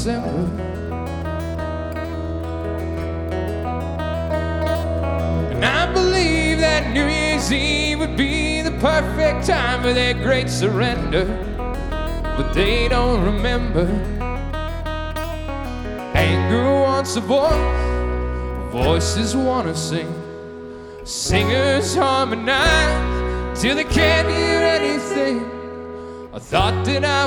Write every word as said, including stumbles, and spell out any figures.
December. And I believe that New Year's Eve would be the perfect time for their great surrender. But they don't remember. Anger wants a voice, voices want to sing. Singers harmonize till they can't hear anything. I thought that I